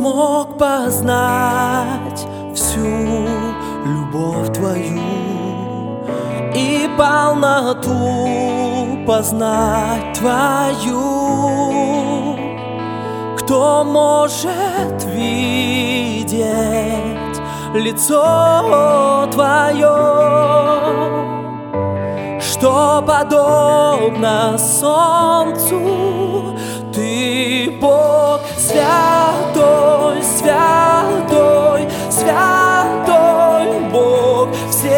смог познать всю любовь Твою и полноту познать Твою? Кто может видеть лицо Твое, что подобно солнцу? Ты Бог святой, святой, святой Бог,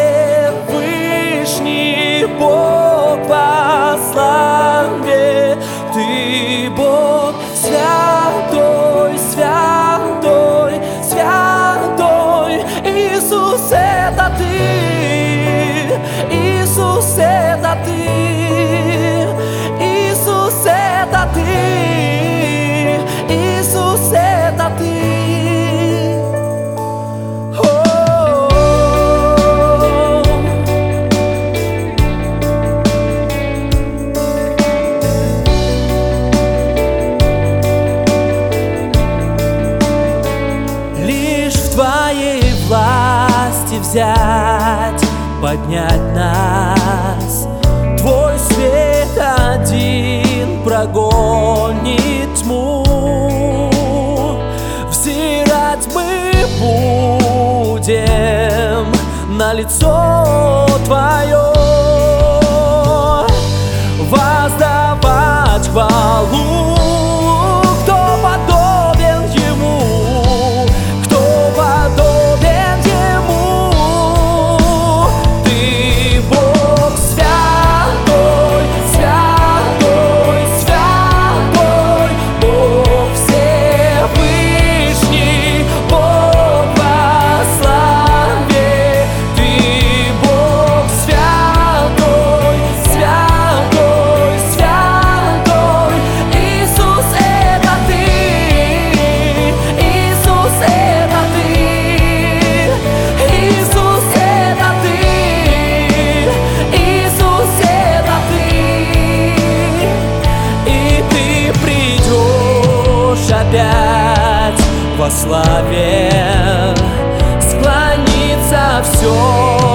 Всевышний Бог во славе. Ты Бог святой, святой, святой. Иисус, это Ты, Иисус, это Ты, Иисус, это Ты, Иисус, это Ты. Лишь в Твоей власти взять, поднять нас. Твой свет один прогонит тьму. Взирать мы будем на лицо Твое, воздавать хвалу. Кто подобен Ему? Кто подобен Ему? Ты Бог святой, святой, святой Бог, Всевышний Бог во славе. Ты Бог святой, святой, святой. Иисус, это Ты, Иисус, это Ты, Иисус, это Ты, Иисус, это Ты. И Ты придешь опять во славе, склонится все